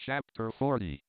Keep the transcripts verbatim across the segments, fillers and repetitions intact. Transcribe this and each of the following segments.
Chapter forty.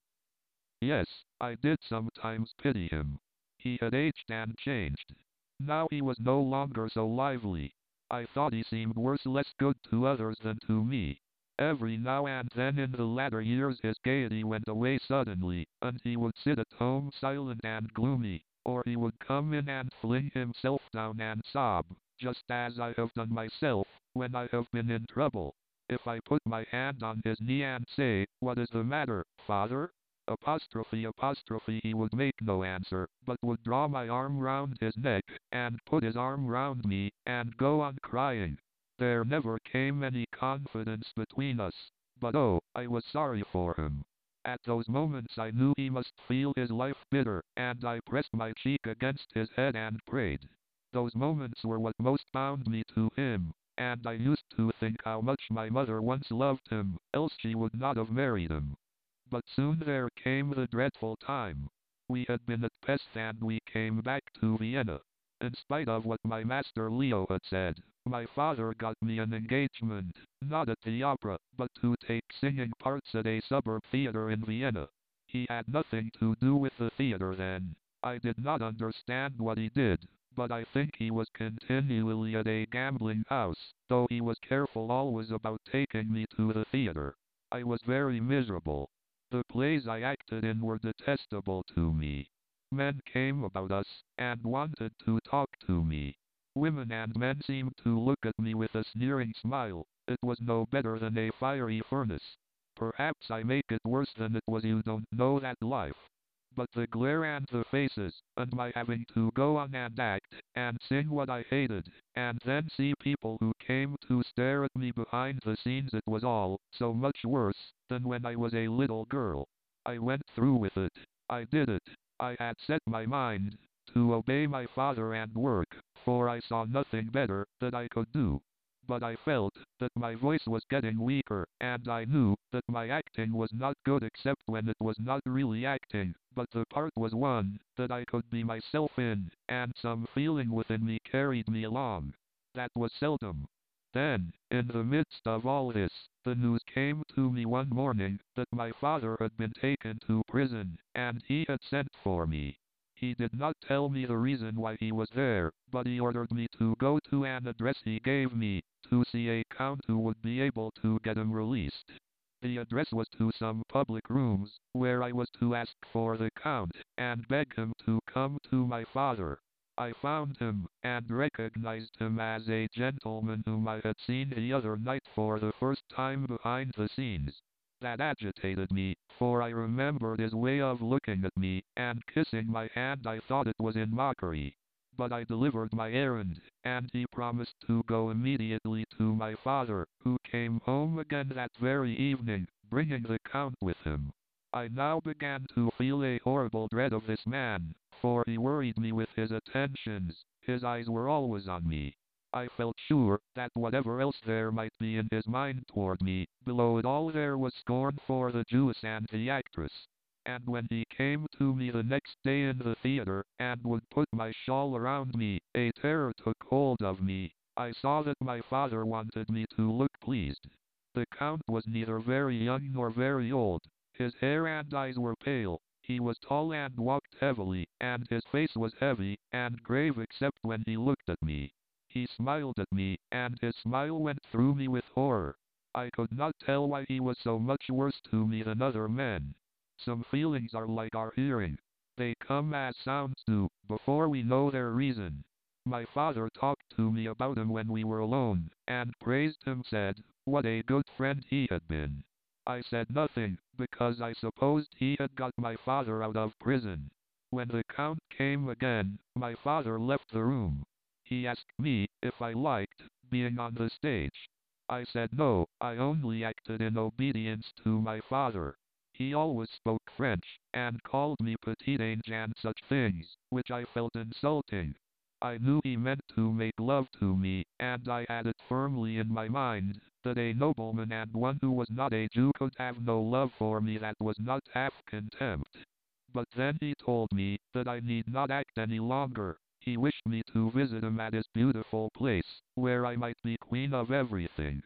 Yes, I did sometimes pity him. He had aged and changed. Now he was no longer so lively. I thought he seemed worse less good to others than to me. Every now and then in the latter years his gaiety went away suddenly, and he would sit at home silent and gloomy, or he would come in and fling himself down and sob, just as I have done myself, when I have been in trouble. If I put my hand on his knee and say, "What is the matter, father?" Apostrophe apostrophe he would make no answer, but would draw my arm round his neck, and put his arm round me, and go on crying. There never came any confidence between us, but oh, I was sorry for him. At those moments I knew he must feel his life bitter, and I pressed my cheek against his head and prayed. Those moments were what most bound me to him, and I used to think how much my mother once loved him, else she would not have married him. But soon there came the dreadful time. We had been at Pest and we came back to Vienna. In spite of what my master Leo had said, my father got me an engagement, not at the opera, but to take singing parts at a suburb theater in Vienna. He had nothing to do with the theater then. I did not understand what he did, but I think he was continually at a gambling house, though he was careful always about taking me to the theater. I was very miserable. The plays I acted in were detestable to me. Men came about us, and wanted to talk to me. Women and men seemed to look at me with a sneering smile. It was no better than a fiery furnace. Perhaps I make it worse than it was. You don't know that life. But the glare and the faces, and my having to go on and act, and sing what I hated, and then see people who came to stare at me behind the scenes, it was all so much worse than when I was a little girl. I went through with it. I did it. I had set my mind to obey my father and work, for I saw nothing better that I could do. But I felt that my voice was getting weaker, and I knew that my acting was not good except when it was not really acting, but the part was one that I could be myself in, and some feeling within me carried me along. That was seldom. Then, in the midst of all this, the news came to me one morning that my father had been taken to prison, and he had sent for me. He did not tell me the reason why he was there, but he ordered me to go to an address he gave me, to see a count who would be able to get him released. The address was to some public rooms, where I was to ask for the count, and beg him to come to my father. I found him, and recognized him as a gentleman whom I had seen the other night for the first time behind the scenes. That agitated me, for I remembered his way of looking at me, and kissing my hand. I thought it was in mockery. But I delivered my errand, and he promised to go immediately to my father, who came home again that very evening, bringing the count with him. I now began to feel a horrible dread of this man, for he worried me with his attentions. His eyes were always on me. I felt sure that whatever else there might be in his mind toward me, below it all there was scorn for the Jewess and the actress. And when he came to me the next day in the theater, and would put my shawl around me, a terror took hold of me. I saw that my father wanted me to look pleased. The count was neither very young nor very old. His hair and eyes were pale. He was tall and walked heavily, and his face was heavy and grave except when he looked at me. He smiled at me, and his smile went through me with horror. I could not tell why he was so much worse to me than other men. Some feelings are like our hearing. They come as sounds do, before we know their reason. My father talked to me about him when we were alone, and praised him, said, what a good friend he had been. I said nothing, because I supposed he had got my father out of prison. When the count came again, my father left the room. He asked me if I liked being on the stage. I said no, I only acted in obedience to my father. He always spoke French, and called me petit ange and such things, which I felt insulting. I knew he meant to make love to me, and I had it firmly in my mind that a nobleman and one who was not a Jew could have no love for me that was not half contempt. But then he told me that I need not act any longer. He wished me to visit him at his beautiful place, where I might be queen of everything.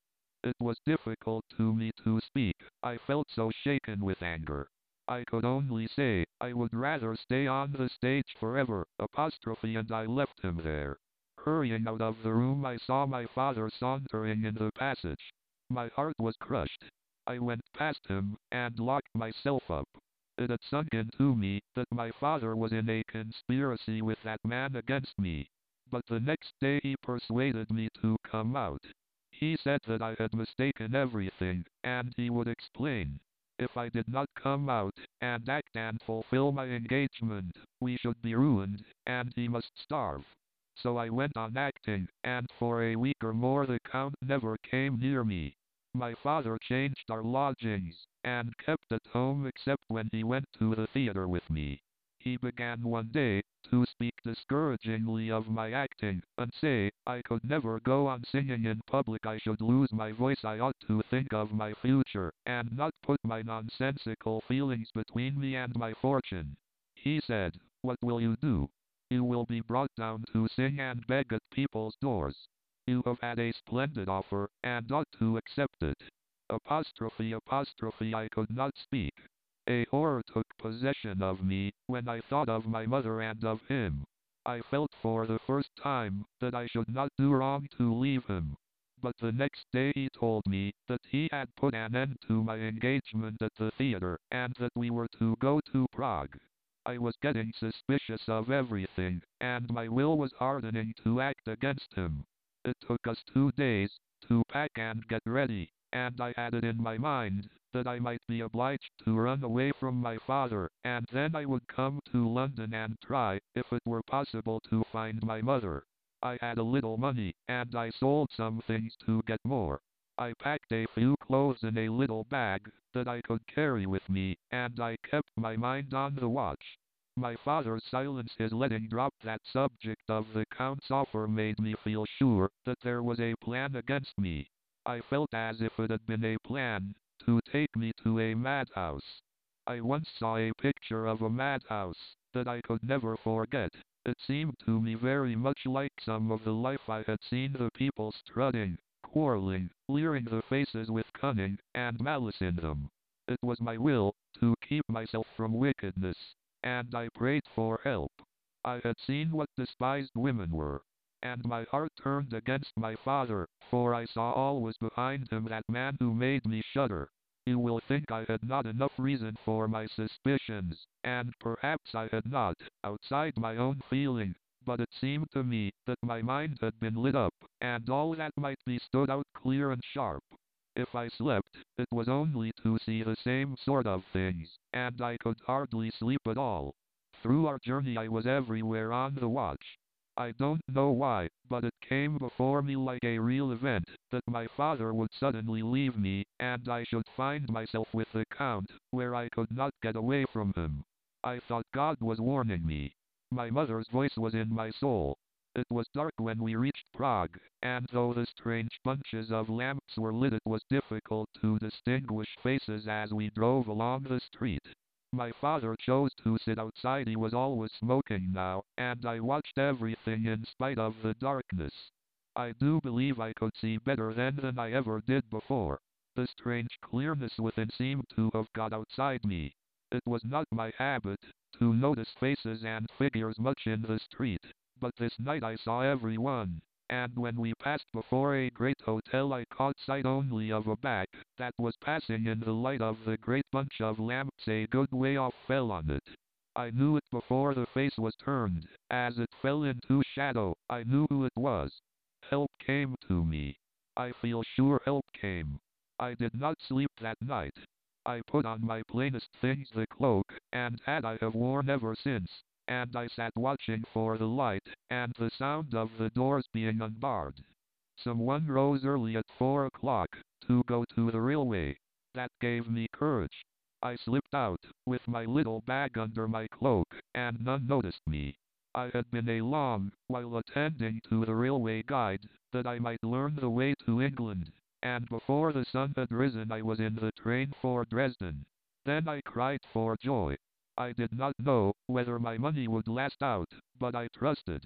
It was difficult to me to speak. I felt so shaken with anger. I could only say, I would rather stay on the stage forever, apostrophe, and I left him there. Hurrying out of the room, I saw my father sauntering in the passage. My heart was crushed. I went past him, and locked myself up. It had sunk into me that my father was in a conspiracy with that man against me. But the next day he persuaded me to come out. He said that I had mistaken everything, and he would explain. If I did not come out, and act and fulfill my engagement, we should be ruined, and he must starve. So I went on acting, and for a week or more the Count never came near me. My father changed our lodgings, and kept at home except when he went to the theater with me. He began one day to speak discouragingly of my acting, and say I could never go on singing in public, I should lose my voice, I ought to think of my future, and not put my nonsensical feelings between me and my fortune. He said, "What will you do? You will be brought down to sing and beg at people's doors. You have had a splendid offer, and ought to accept it." Apostrophe apostrophe I could not speak. A horror took possession of me when I thought of my mother and of him. I felt for the first time that I should not do wrong to leave him. But the next day he told me that he had put an end to my engagement at the theater, and that we were to go to Prague. I was getting suspicious of everything, and my will was hardening to act against him. It took us two days to pack and get ready, and I had it in my mind that I might be obliged to run away from my father, and then I would come to London and try, if it were possible, to find my mother. I had a little money, and I sold some things to get more. I packed a few clothes in a little bag that I could carry with me, and I kept my mind on the watch. My father's silence, his letting drop that subject of the Count's offer, made me feel sure that there was a plan against me. I felt as if it had been a plan to take me to a madhouse. I once saw a picture of a madhouse that I could never forget. It seemed to me very much like some of the life I had seen, the people strutting, quarreling, leering, the faces with cunning and malice in them. It was my will to keep myself from wickedness, and I prayed for help. I had seen what despised women were, and my heart turned against my father, for I saw always behind him that man who made me shudder. You will think I had not enough reason for my suspicions, and perhaps I had not, outside my own feeling, but it seemed to me that my mind had been lit up, and all that might be stood out clear and sharp. If I slept, it was only to see the same sort of things, and I could hardly sleep at all. Through our journey I was everywhere on the watch. I don't know why, but it came before me like a real event, that my father would suddenly leave me, and I should find myself with the Count, where I could not get away from him. I thought God was warning me. My mother's voice was in my soul. It was dark when we reached Prague, and though the strange bunches of lamps were lit, it was difficult to distinguish faces as we drove along the street. My father chose to sit outside. He was always smoking now, and I watched everything in spite of the darkness. I do believe I could see better then than I ever did before. The strange clearness within seemed to have got outside me. It was not my habit to notice faces and figures much in the street, but this night I saw everyone, and when we passed before a great hotel I caught sight only of a back that was passing in the light of the great bunch of lamps a good way off fell on it. I knew it before the face was turned. As it fell into shadow, I knew who it was. Help came to me. I feel sure help came. I did not sleep that night. I put on my plainest things, the cloak and hat I have worn ever since, and I sat watching for the light, and the sound of the doors being unbarred. Someone rose early at four o'clock, to go to the railway. That gave me courage. I slipped out, with my little bag under my cloak, and none noticed me. I had been a long while attending to the railway guide, that I might learn the way to England, and before the sun had risen I was in the train for Dresden. Then I cried for joy. I did not know whether my money would last out, but I trusted.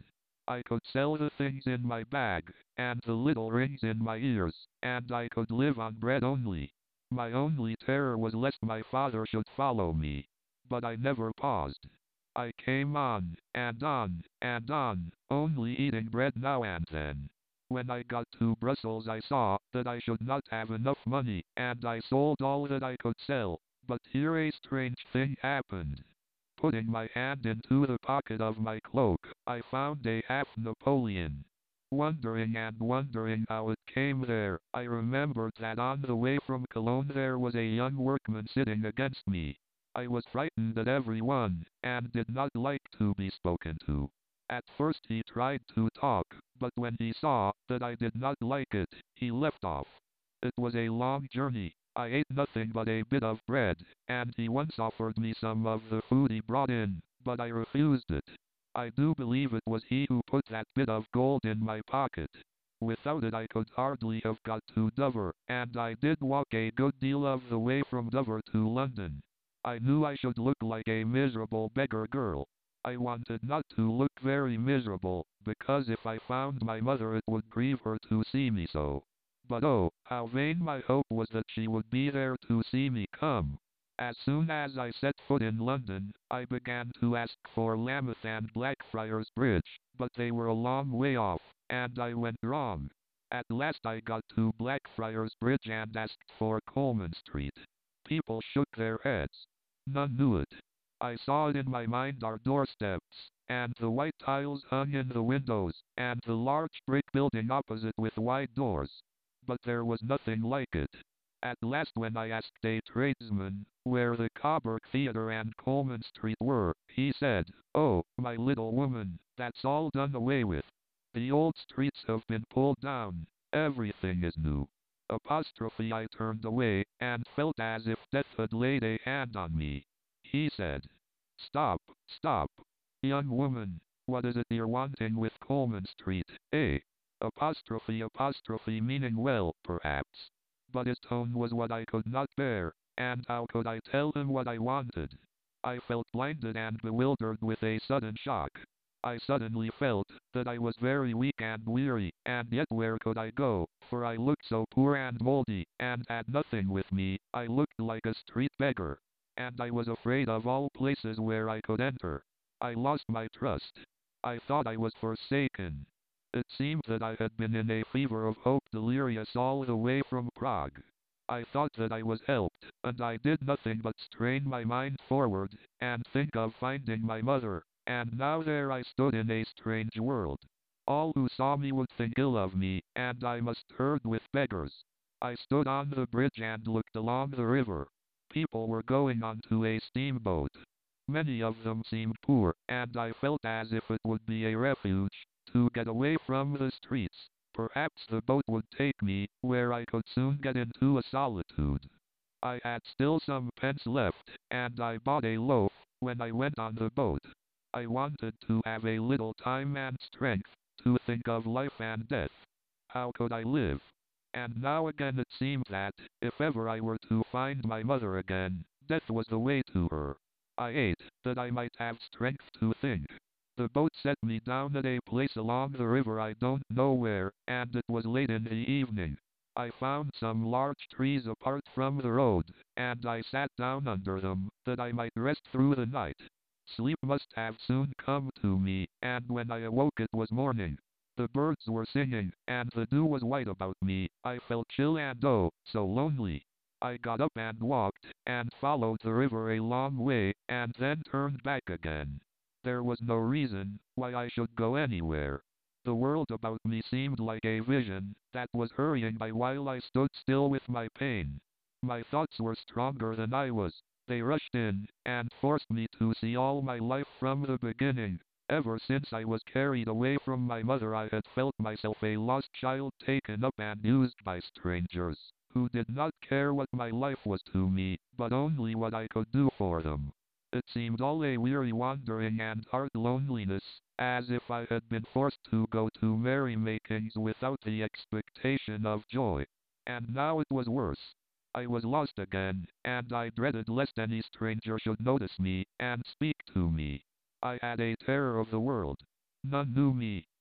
I could sell the things in my bag, and the little rings in my ears, and I could live on bread only. My only terror was lest my father should follow me. But I never paused. I came on, and on, and on, only eating bread now and then. When I got to Brussels I saw that I should not have enough money, and I sold all that I could sell. But here a strange thing happened. Putting my hand into the pocket of my cloak, I found a half Napoleon. Wondering and wondering how it came there, I remembered that on the way from Cologne there was a young workman sitting against me. I was frightened at everyone, and did not like to be spoken to. At first he tried to talk, but when he saw that I did not like it, he left off. It was a long journey. I ate nothing but a bit of bread, and he once offered me some of the food he brought in, but I refused it. I do believe it was he who put that bit of gold in my pocket. Without it I could hardly have got to Dover, and I did walk a good deal of the way from Dover to London. I knew I should look like a miserable beggar girl. I wanted not to look very miserable, because if I found my mother it would grieve her to see me so. But oh, how vain my hope was that she would be there to see me come. As soon as I set foot in London, I began to ask for Lambeth and Blackfriars Bridge, but they were a long way off, and I went wrong. At last I got to Blackfriars Bridge and asked for Coleman Street. People shook their heads. None knew it. I saw it in my mind our doorsteps, and the white tiles hung in the windows, and the large brick building opposite with wide doors. But there was nothing like it. At last when I asked a tradesman where the Coburg Theatre and Coleman Street were, he said, "Oh, my little woman, that's all done away with. The old streets have been pulled down. Everything is new." Apostrophe I turned away, and felt as if death had laid a hand on me. He said, "Stop, stop. Young woman, what is it you're wanting with Coleman Street, eh?" Apostrophe apostrophe meaning well, perhaps. But his tone was what I could not bear, and how could I tell him what I wanted? I felt blinded and bewildered with a sudden shock. I suddenly felt that I was very weak and weary, and yet where could I go, for I looked so poor and moldy, and had nothing with me. I looked like a street beggar. And I was afraid of all places where I could enter. I lost my trust. I thought I was forsaken. It seemed that I had been in a fever of hope delirious all the way from Prague. I thought that I was helped, and I did nothing but strain my mind forward, and think of finding my mother, and now there I stood in a strange world. All who saw me would think ill of me, and I must herd with beggars. I stood on the bridge and looked along the river. People were going onto a steamboat. Many of them seemed poor, and I felt as if it would be a refuge, to get away from the streets. Perhaps the boat would take me, where I could soon get into a solitude. I had still some pence left, and I bought a loaf, when I went on the boat. I wanted to have a little time and strength, to think of life and death. How could I live? And now again it seemed that, if ever I were to find my mother again, death was the way to her. I ate, that I might have strength to think. The boat set me down at a place along the river I don't know where, and it was late in the evening. I found some large trees apart from the road, and I sat down under them, that I might rest through the night. Sleep must have soon come to me, and when I awoke it was morning. The birds were singing, and the dew was white about me. I felt chill and oh, so lonely. I got up and walked, and followed the river a long way, and then turned back again. There was no reason why I should go anywhere. The world about me seemed like a vision that was hurrying by while I stood still with my pain. My thoughts were stronger than I was. They rushed in, and forced me to see all my life from the beginning. Ever since I was carried away from my mother I had felt myself a lost child taken up and used by strangers, who did not care what my life was to me, but only what I could do for them. It seemed all a weary wandering and heart loneliness, as if I had been forced to go to merrymakings without the expectation of joy. And now it was worse. I was lost again, and I dreaded lest any stranger should notice me, and speak to me. I had a terror of the world. None knew me.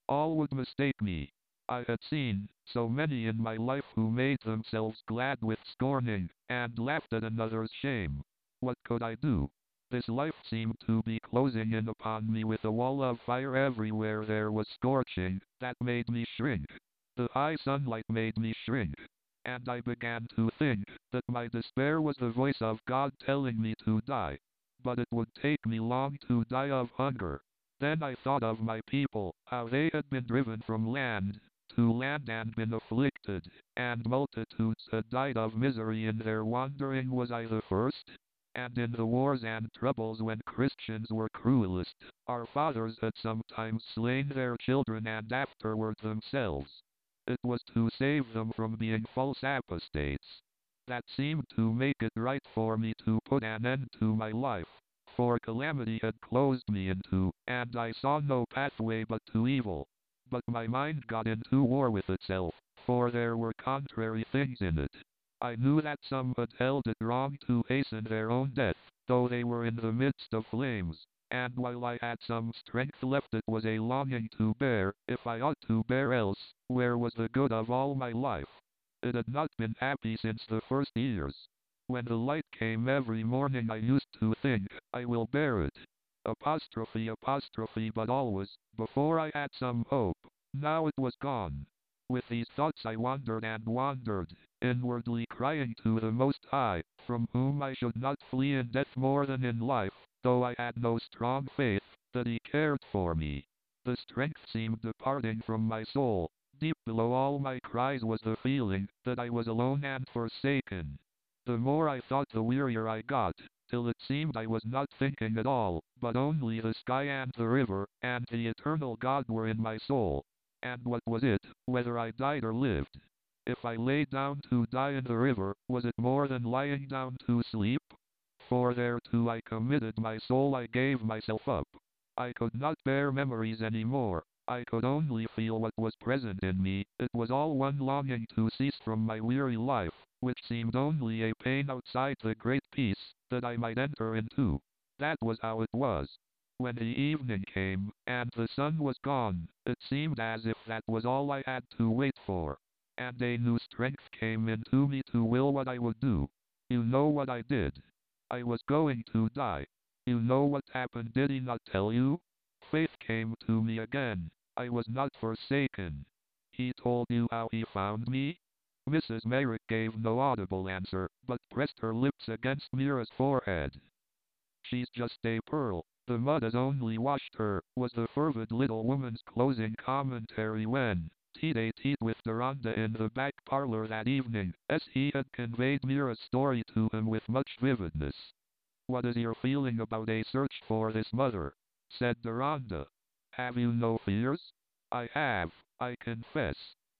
All would mistake me. I had seen so many in my life who made themselves glad with scorning, and laughed at another's shame. What could I do? This life seemed to be closing in upon me with a wall of fire everywhere there was scorching, that made me shrink. The high sunlight made me shrink. And I began to think that my despair was the voice of God telling me to die. But it would take me long to die of hunger. Then I thought of my people, how they had been driven from land to land and been afflicted, and multitudes had died of misery in their wandering. Was I the first? And in the wars and troubles when Christians were cruelest, our fathers had sometimes slain their children and afterward themselves. It was to save them from being false apostates. That seemed to make it right for me to put an end to my life, for calamity had closed me into, and I saw no pathway but to evil. But my mind got into war with itself, for there were contrary things in it. I knew that some had held it wrong to hasten their own death, though they were in the midst of flames. And while I had some strength left, it was a longing to bear, if I ought to bear, else where was the good of all my life? It had not been happy since the first years. When the light came every morning I used to think, I will bear it. Apostrophe, apostrophe, but always, before I had some hope. Now it was gone. With these thoughts I wandered and wandered, inwardly crying to the Most High, from whom I should not flee in death more than in life, though I had no strong faith that He cared for me. The strength seemed departing from my soul. Deep below all my cries was the feeling that I was alone and forsaken. The more I thought, the wearier I got, till it seemed I was not thinking at all, but only the sky and the river, and the eternal God were in my soul. And what was it, whether I died or lived? If I lay down to die in the river, was it more than lying down to sleep? For thereto I committed my soul, I gave myself up. I could not bear memories any more. I could only feel what was present in me. It was all one longing to cease from my weary life, which seemed only a pain outside the great peace that I might enter into. That was how it was. When the evening came, and the sun was gone, it seemed as if that was all I had to wait for. And a new strength came into me to will what I would do. You know what I did. I was going to die. You know what happened, did He not tell you? Faith came to me again. I was not forsaken. He told you how He found me? Missus Merrick gave no audible answer, but pressed her lips against Mira's forehead. She's just a pearl. The mud has only washed her, was the fervid little woman's closing commentary when, tete-a-tete with Deronda in the back parlor that evening, as he had conveyed Mira's story to him with much vividness. What is your feeling about a search for this mother? Said Deronda. Have you no fears? I have, I confess.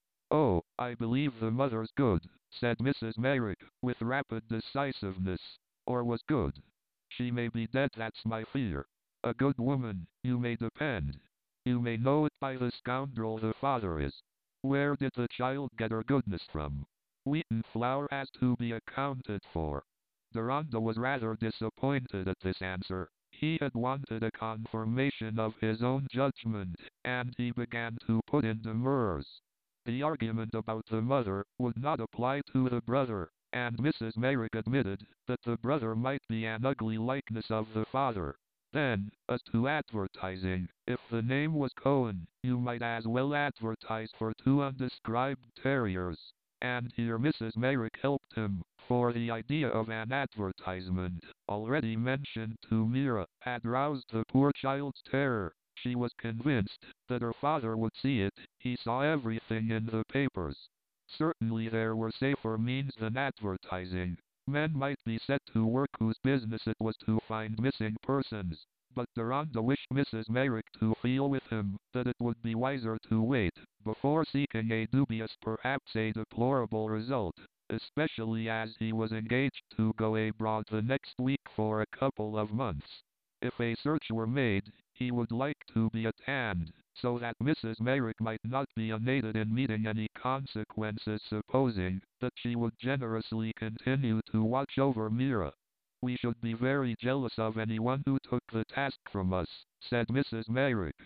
Oh, I believe the mother's good, said Missus Merrick, with rapid decisiveness. Or was good. She may be dead, that's my fear. A good woman, you may depend. You may know it by the scoundrel the father is. Where did the child get her goodness from? Wheaten flour has to be accounted for. Deronda was rather disappointed at this answer. He had wanted a confirmation of his own judgment, and he began to put in demurs. The argument about the mother would not apply to the brother, and Missus Merrick admitted that the brother might be an ugly likeness of the father. Then, as to advertising, if the name was Cohen, you might as well advertise for two undescribed terriers. And here Missus Merrick helped him, for the idea of an advertisement, already mentioned to Mira, had roused the poor child's terror. She was convinced that her father would see it. He saw everything in the papers. Certainly there were safer means than advertising. Men might be set to work whose business it was to find missing persons. But Deronda wished Missus Merrick to feel with him that it would be wiser to wait before seeking a dubious, perhaps a deplorable result, especially as he was engaged to go abroad the next week for a couple of months. If a search were made, he would like to be at hand, so that Missus Merrick might not be unaided in meeting any consequences, supposing that she would generously continue to watch over Mira. We should be very jealous of anyone who took the task from us, said Missus Merrick.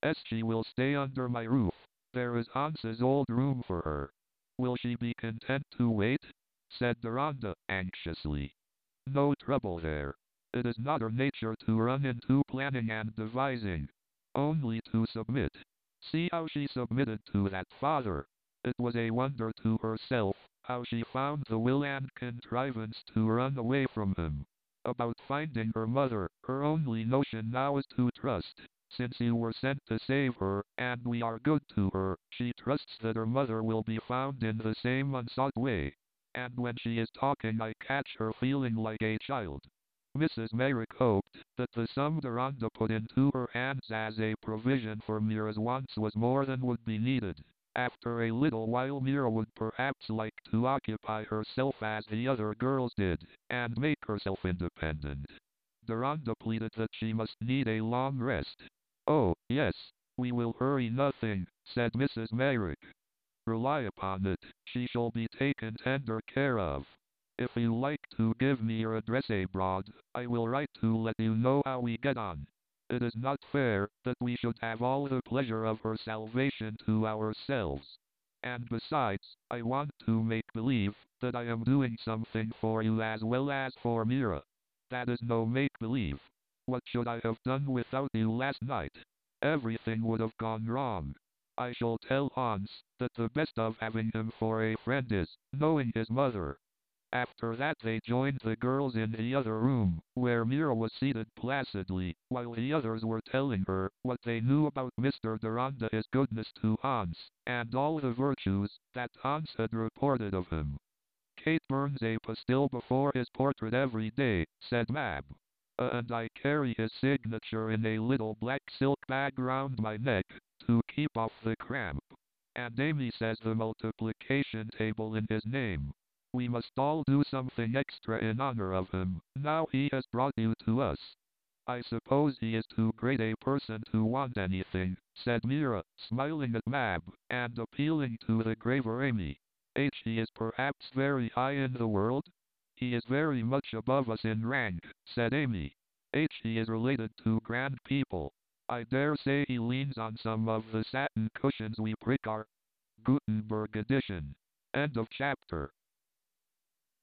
Yes, she will stay under my roof. There is Hans's old room for her. Will she be content to wait? Said Deronda, anxiously. No trouble there. It is not her nature to run into planning and devising. Only to submit. See how she submitted to that father. It was a wonder to herself, how she found the will and contrivance to run away from him. About finding her mother, her only notion now is to trust. Since you were sent to save her, and we are good to her, she trusts that her mother will be found in the same unsought way. And when she is talking I catch her feeling like a child. Missus Merrick hoped that the sum Deronda put into her hands as a provision for Mira's wants was more than would be needed. After a little while Mira would perhaps like to occupy herself as the other girls did, and make herself independent. Deronda pleaded that she must need a long rest. Oh, yes, we will hurry nothing, said Missus Merrick. Rely upon it, she shall be taken tender care of. If you like to give me your address abroad, I will write to let you know how we get on. It is not fair that we should have all the pleasure of her salvation to ourselves. And besides, I want to make believe that I am doing something for you as well as for Mira. That is no make-believe. What should I have done without you last night? Everything would have gone wrong. I shall tell Hans that the best of having him for a friend is knowing his mother. After that they joined the girls in the other room, where Mira was seated placidly, while the others were telling her what they knew about Mister Deronda, his goodness to Hans, and all the virtues that Hans had reported of him. Kate burns a pastil before his portrait every day, said Mab. Uh, and I carry his signature in a little black silk bag round my neck, to keep off the cramp. And Amy says the multiplication table in his name. We must all do something extra in honor of him, now he has brought you to us. I suppose he is too great a person to want anything, said Mira, smiling at Mab, and appealing to the graver Amy. H. He is perhaps very high in the world? He is very much above us in rank, said Amy. H. He is related to grand people. I dare say he leans on some of the satin cushions we prick our Gutenberg edition. End of chapter.